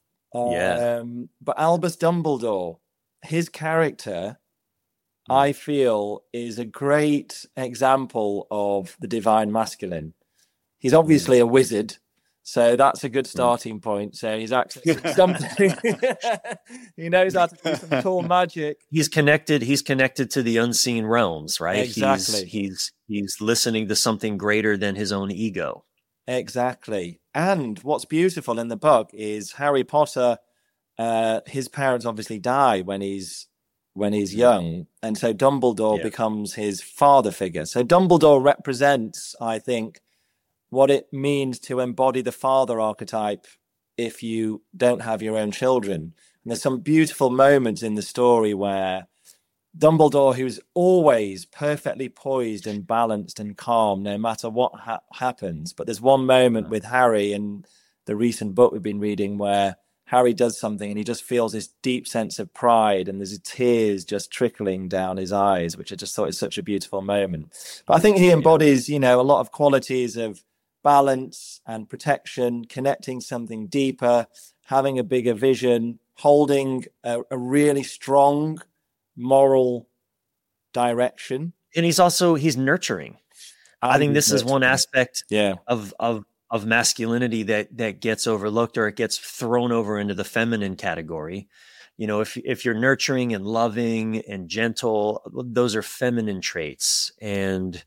But Albus Dumbledore, his character, I feel, is a great example of the divine masculine. He's obviously a wizard, so that's a good starting point. So he's actually something. He knows how to do some cool magic. He's connected to the unseen realms, right? Exactly. He's listening to something greater than his own ego. Exactly. And what's beautiful in the book is Harry Potter, his parents obviously die when he's young, and so Dumbledore becomes his father figure. So Dumbledore represents, I think, what it means to embody the father archetype if you don't have your own children. And there's some beautiful moments in the story where Dumbledore, who's always perfectly poised and balanced and calm no matter what happens, but there's one moment with Harry in the recent book we've been reading where Harry does something and he just feels this deep sense of pride, and there's tears just trickling down his eyes, which I just thought is such a beautiful moment. But I think he embodies, you know, a lot of qualities of balance and protection, connecting something deeper, having a bigger vision, holding a really strong moral direction. And he's nurturing. I think this is one aspect of masculinity that gets overlooked, or it gets thrown over into the feminine category. You know, if you're nurturing and loving and gentle, those are feminine traits. And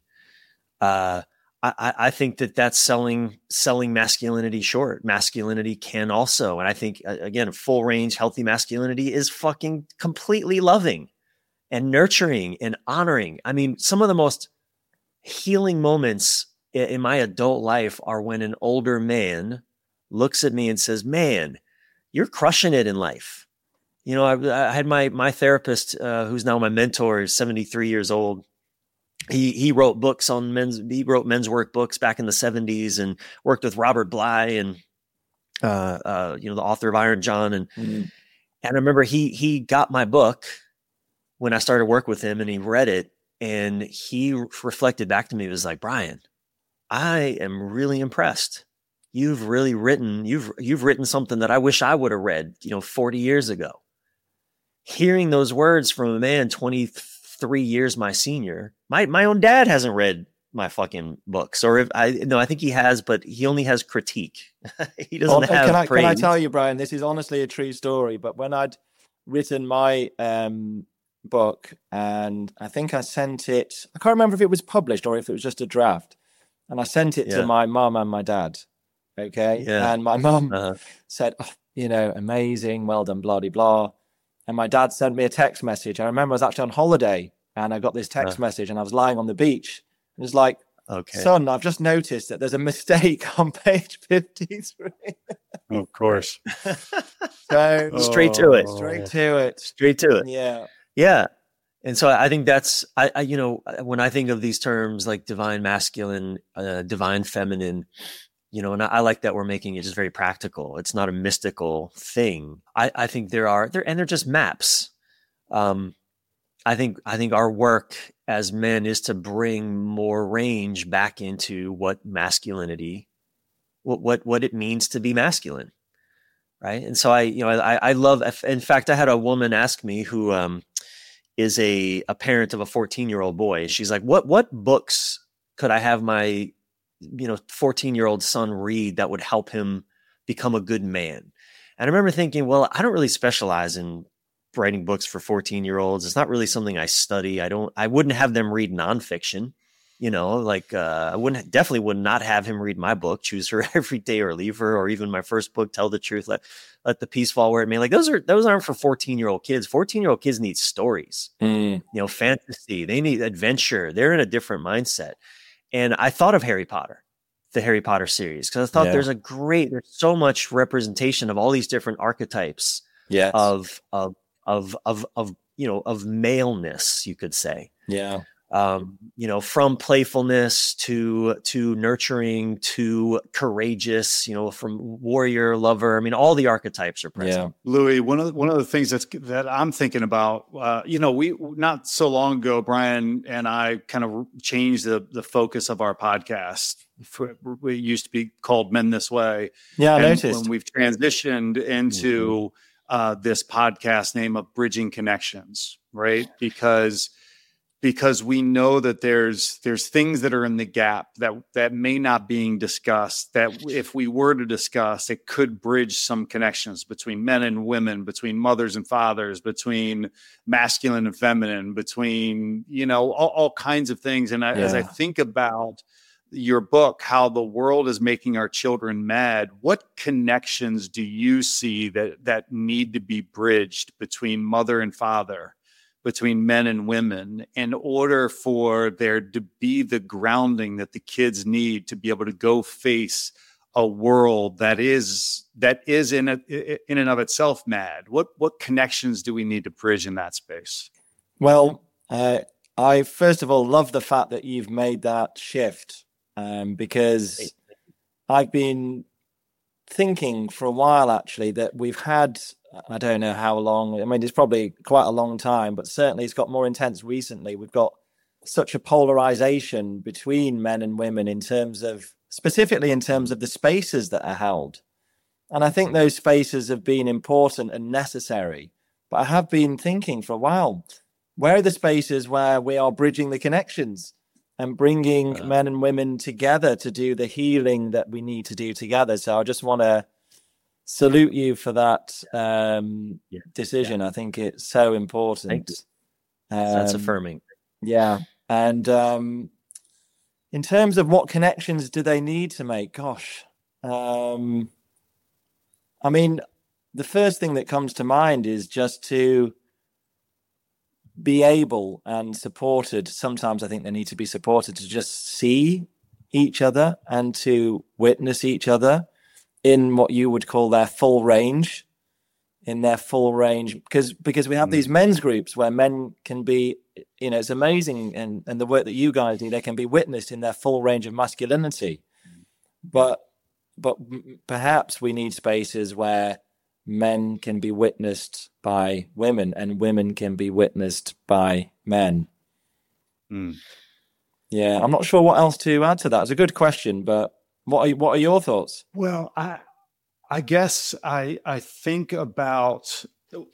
I think that's selling masculinity short. Masculinity can also, and I think, again, full range, healthy masculinity is fucking completely loving and nurturing and honoring. I mean, some of the most healing moments in my adult life are when an older man looks at me and says, "Man, you're crushing it in life." You know, I had my therapist, who's now my mentor, is 73 years old. He wrote books on men's work books back in the 70s, and worked with Robert Bly and the author of Iron John. And I remember he got my book when I started work with him, and he read it, and he reflected back to me. It was like, "Brian, I am really impressed. You've written something that I wish I would have read, 40 years ago." Hearing those words from a man 23 years my senior, my own dad hasn't read my fucking books, or I think he has, but he only has critique. He doesn't have praise. Can I tell you, Brian, this is honestly a true story, but when I'd written my book, and I think I sent it, I can't remember if it was published or if it was just a draft, and I sent it to my mum and my dad. Okay. Yeah. And my mum said, amazing, well done, blah, blah, blah. And my dad sent me a text message. I remember I was actually on holiday, and I got this text message, and I was lying on the beach. It was like, "Son, I've just noticed that there's a mistake on page 53. Of course. So straight to it. Straight to it. Straight to it. Yeah. Yeah. And so I think that's, when I think of these terms like divine masculine, divine feminine, and I like that we're making it just very practical. It's not a mystical thing. I think they're just maps. I think our work as men is to bring more range back into what masculinity, what it means to be masculine. Right. And so I love, in fact, I had a woman ask me who, is a parent of a 14-year-old boy. She's like, what books could I have my 14-year-old son read that would help him become a good man? And I remember thinking, well, I don't really specialize in writing books for 14-year-olds. It's not really something I study. I wouldn't have them read nonfiction. I definitely would not have him read my book, Choose Her Every Day or Leave Her, or even my first book, Tell the Truth, Let the Peace Fall Where It May. Like those aren't for 14-year-old kids. 14-year-old kids need stories, fantasy. They need adventure. They're in a different mindset. And I thought of Harry Potter, the Harry Potter series, because I thought there's so much representation of all these different archetypes of maleness, you could say. Yeah. From playfulness to nurturing to courageous, from warrior, lover. I mean, all the archetypes are present. Yeah. Louis, one of the things that I'm thinking about, we not so long ago, Brian and I kind of changed the focus of our podcast. We used to be called Men This Way. Yeah, I noticed. When we've transitioned into this podcast name of Bridging Connections, right? Because we know that there's things that are in the gap that may not being discussed, that if we were to discuss, it could bridge some connections between men and women, between mothers and fathers, between masculine and feminine, between, all kinds of things. And as I think about your book, How the World is Making Our Children Mad, what connections do you see that need to be bridged between mother and father, between men and women, in order for there to be the grounding that the kids need to be able to go face a world that is in and of itself mad? What connections do we need to bridge in that space? Well, I first of all love the fact that you've made that shift, because I've been thinking for a while actually that we've had, I don't know how long. I mean, it's probably quite a long time, but certainly it's got more intense recently. We've got such a polarization between men and women specifically in terms of the spaces that are held. And I think those spaces have been important and necessary. But I have been thinking for a while, where are the spaces where we are bridging the connections and bringing men and women together to do the healing that we need to do together? So I just want to salute you for that decision. I think it's so important. That's affirming. Yeah. And in terms of what connections do they need to make? Gosh. I mean, the first thing that comes to mind is just to be able and supported. Sometimes I think they need to be supported to just see each other and to witness each other in what you would call their full range, because we have these men's groups where men can be, it's amazing. And the work that you guys do, they can be witnessed in their full range of masculinity. But perhaps we need spaces where men can be witnessed by women and women can be witnessed by men. Yeah, I'm not sure what else to add to that. It's a good question, but what are your thoughts? Well, I guess I think about,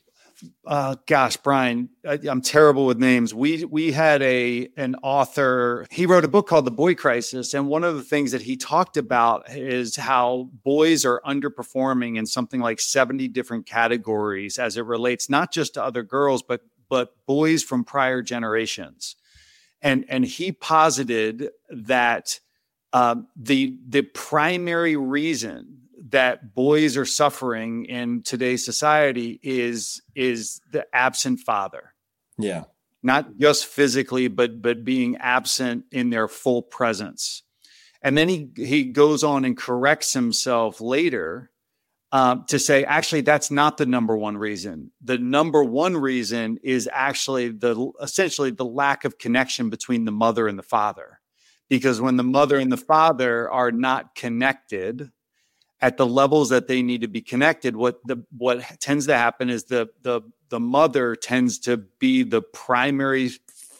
Brian, I'm terrible with names. We had an author. He wrote a book called The Boy Crisis, and one of the things that he talked about is how boys are underperforming in something like 70 different categories as it relates not just to other girls, but boys from prior generations. And he posited that the primary reason that boys are suffering in today's society is the absent father. Yeah. Not just physically, but being absent in their full presence. And then he goes on and corrects himself later to say, actually, that's not the number one reason. The number one reason is actually essentially the lack of connection between the mother and the father. Because when the mother and the father are not connected at the levels that they need to be connected, what tends to happen is the mother tends to be the primary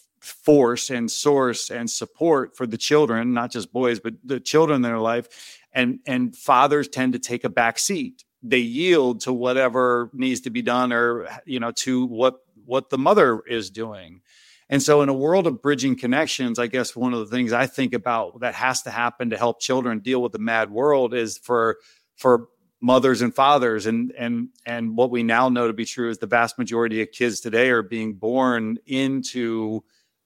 force and source and support for the children, not just boys, but the children in their life. And fathers tend to take a back seat. They yield to whatever needs to be done, or, to what the mother is doing. And so in a world of bridging connections, I guess one of the things I think about that has to happen to help children deal with the mad world is for mothers and fathers. And what we now know to be true is the vast majority of kids today are being born into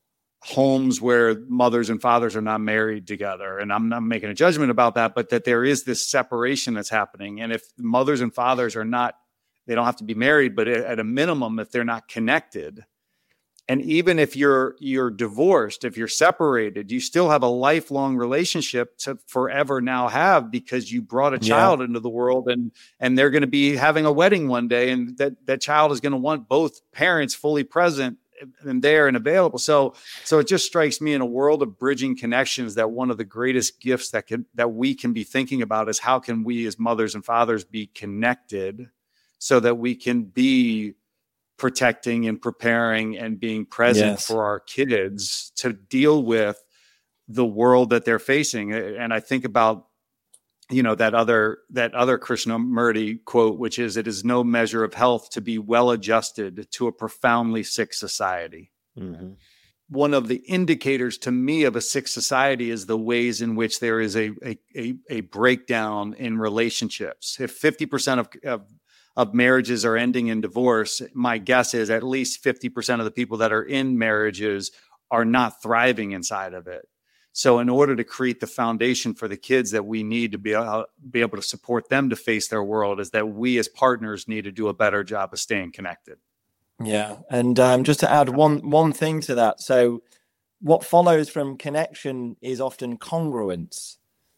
homes where mothers and fathers are not married together. And I'm not making a judgment about that, but that there is this separation that's happening. And if mothers and fathers are not, they don't have to be married, but at a minimum, if they're not connected, and even if you're divorced, if you're separated, you still have a lifelong relationship to forever now have, because you brought a child into the world, and they're going to be having a wedding one day, and that child is going to want both parents fully present and there and available. So it just strikes me, in a world of bridging connections, that one of the greatest gifts that we can be thinking about is how can we as mothers and fathers be connected so that we can be protecting and preparing and being present for our kids to deal with the world that they're facing. And I think about, that other Krishnamurti quote, which is, "It is no measure of health to be well adjusted to a profoundly sick society." Mm-hmm. One of the indicators to me of a sick society is the ways in which there is a breakdown in relationships. If 50% of marriages are ending in divorce, my guess is at least 50% of the people that are in marriages are not thriving inside of it. So in order to create the foundation for the kids that we need to be able to support them to face their world, is that we as partners need to do a better job of staying connected. Yeah. And just to add one thing to that. So what follows from connection is often congruence.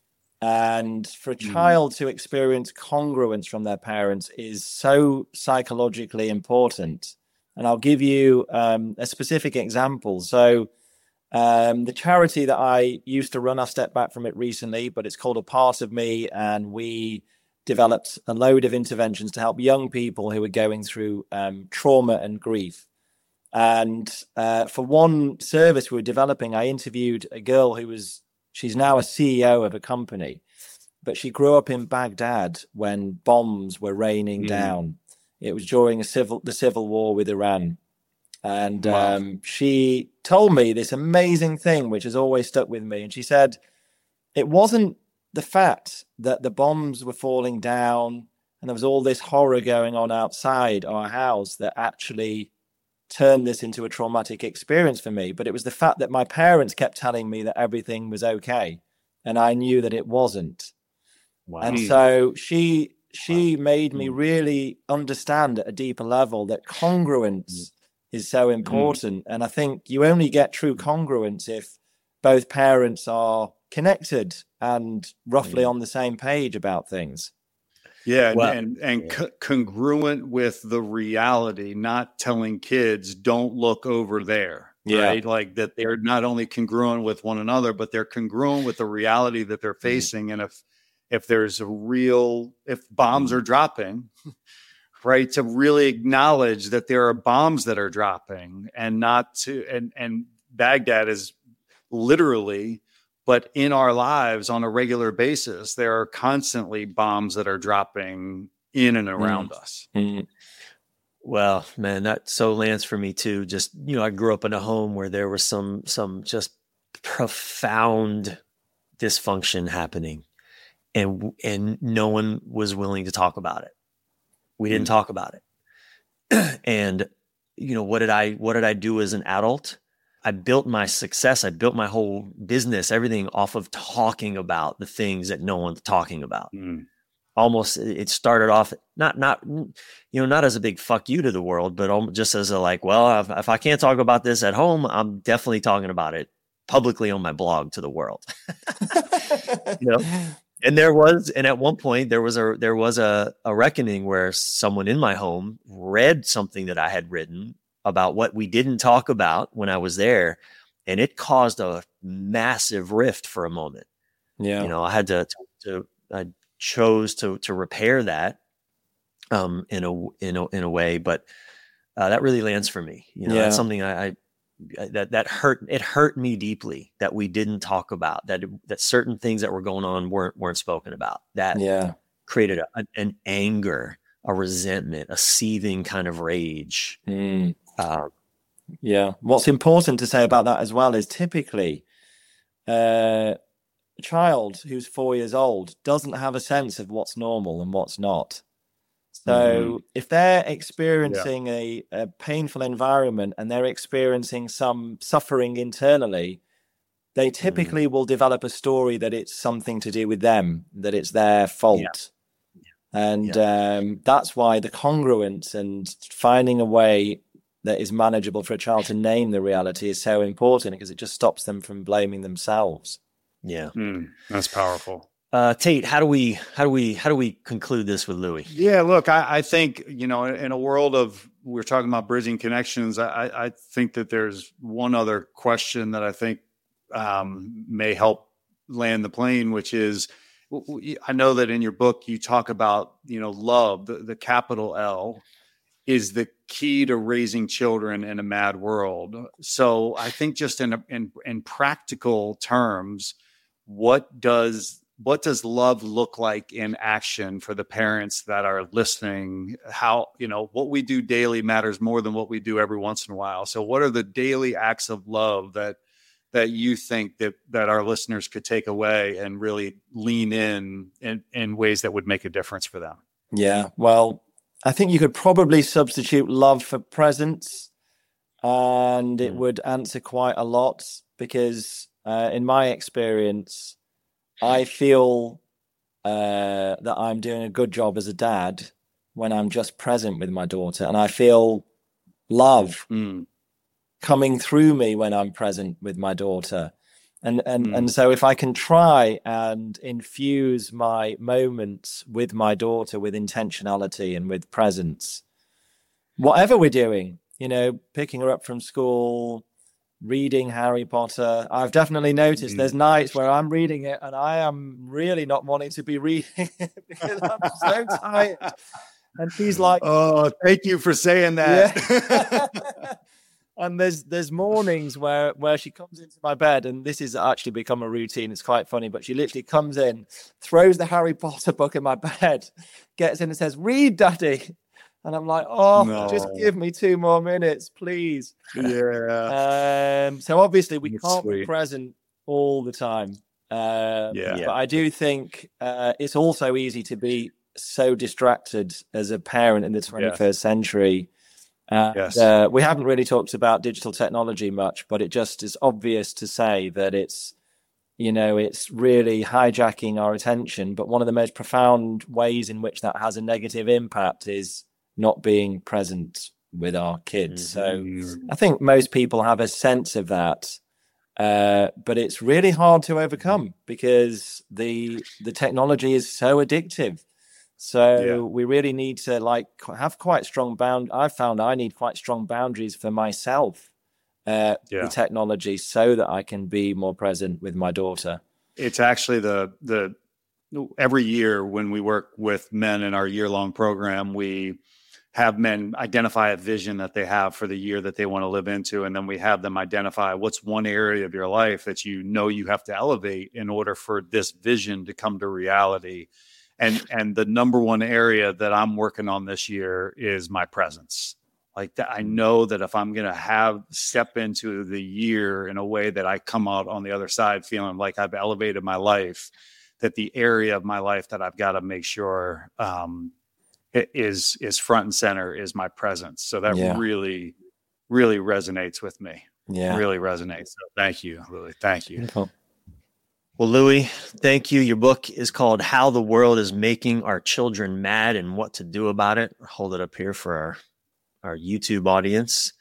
And for a child to experience congruence from their parents is so psychologically important. And I'll give you a specific example. So the charity that I used to run, I've stepped back from it recently, but it's called A Part of Me. And we developed a load of interventions to help young people who are going through trauma and grief. And for one service we were developing, I interviewed a girl she's now a CEO of a company, but she grew up in Baghdad when bombs were raining down. It was during the civil war with Iran. And she told me this amazing thing, which has always stuck with me. And she said, it wasn't the fact that the bombs were falling down and there was all this horror going on outside our house that actually turned this into a traumatic experience for me. But it was the fact that my parents kept telling me that everything was okay. And I knew that it wasn't. Wow. And so she made me really understand at a deeper level that congruence is so important. And I think you only get true congruence if both parents are connected and roughly on the same page about things. Yeah, congruent with the reality, not telling kids, don't look over there, right? Like that they're not only congruent with one another, but they're congruent with the reality that they're facing. And if there's if bombs are dropping, right, to really acknowledge that there are bombs that are dropping, and not to, and Baghdad is literally, but in our lives on a regular basis, there are constantly bombs that are dropping in and around us. Mm. Well, man, that so lands for me too. Just, I grew up in a home where there was some just profound dysfunction happening, and no one was willing to talk about it. We didn't talk about it. And, what did I do as an adult? I built my success. I built my whole business, everything off of talking about the things that no one's talking about. Almost, it started off not as a big fuck you to the world, but just as a if I can't talk about this at home, I'm definitely talking about it publicly on my blog to the world. And at one point there was a reckoning where someone in my home read something that I had written about what we didn't talk about when I was there. And it caused a massive rift for a moment. Yeah. I had I chose to repair that in a way, but that really lands for me. That's something that hurt. It hurt me deeply that we didn't talk about, that certain things that were going on weren't spoken about. That created an anger, a resentment, a seething kind of rage. What's important to say about that as well is typically a child who's 4 years old doesn't have a sense of what's normal and what's not. So if they're experiencing a painful environment and they're experiencing some suffering internally, they typically will develop a story that it's something to do with them, that it's their fault. And that's why the congruence and finding a way that is manageable for a child to name the reality is so important, because it just stops them from blaming themselves. Yeah. That's powerful. Tate, how do we conclude this with Louis? Yeah, look, I think, in a world of, we're talking about bridging connections, I think that there's one other question that I think may help land the plane, which is, I know that in your book you talk about, love, the capital L is the key to raising children in a mad world. So I think just in practical terms, what does love look like in action for the parents that are listening? How, what we do daily matters more than what we do every once in a while. So what are the daily acts of love that you think that our listeners could take away and really lean in ways that would make a difference for them? Yeah, well, I think you could probably substitute love for presence, and it would answer quite a lot, because in my experience, I feel that I'm doing a good job as a dad when I'm just present with my daughter, and I feel love coming through me when I'm present with my daughter. And so if I can try and infuse my moments with my daughter with intentionality and with presence, whatever we're doing, picking her up from school, reading Harry Potter. I've definitely noticed there's nights where I'm reading it and I am really not wanting to be reading it because I'm so tired. And she's like, "Oh, thank you for saying that." Yeah. And there's mornings where she comes into my bed, and this has actually become a routine. It's quite funny, but she literally comes in, throws the Harry Potter book in my bed, gets in and says, "Read, Daddy." And I'm like, just give me 2 more minutes, please. Yeah. So obviously we can't be present all the time. But I do think it's also easy to be so distracted as a parent in the 21st century. We haven't really talked about digital technology much, but it just is obvious to say that it's really hijacking our attention. But one of the most profound ways in which that has a negative impact is not being present with our kids. So I think most people have a sense of that, but it's really hard to overcome because the technology is so addictive. So we really need to have quite strong I've found I need quite strong boundaries for myself with technology so that I can be more present with my daughter. It's actually the every year when we work with men in our year-long program, we have men identify a vision that they have for the year that they want to live into. And then we have them identify what's one area of your life that you have to elevate in order for this vision to come to reality. And the number one area that I'm working on this year is my presence. Like that, I know that if I'm going to step into the year in a way that I come out on the other side feeling like I've elevated my life, that the area of my life that I've got to make sure it is front and center is my presence. So that really, really resonates with me. Yeah, really resonates. So thank you, Louis. Thank you. Beautiful. Well, Louis, thank you. Your book is called How the World is Making Our Children Mad and What to Do About It. I'll hold it up here for our YouTube audience.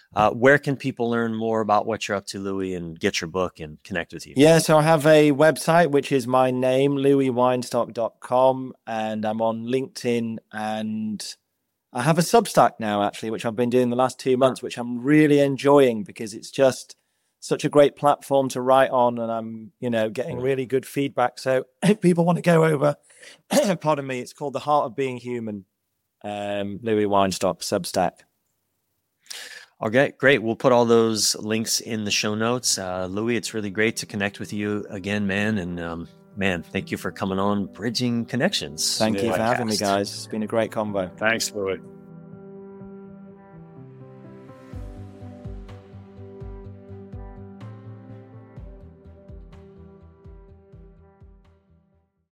Where can people learn more about what you're up to, Louis, and get your book and connect with you? Yeah, so I have a website, which is my name, louisweinstock.com, and I'm on LinkedIn, and I have a Substack now, actually, which I've been doing the last 2 months, which I'm really enjoying because it's just such a great platform to write on, and I'm, getting really good feedback. So if people want to go over, pardon me, it's called The Heart of Being Human, Louis Weinstock Substack. Okay, great. We'll put all those links in the show notes. Louis, it's really great to connect with you again, man. And man, thank you for coming on Bridging Connections. Thank you for having me, guys. It's been a great convo. Thanks, Louis.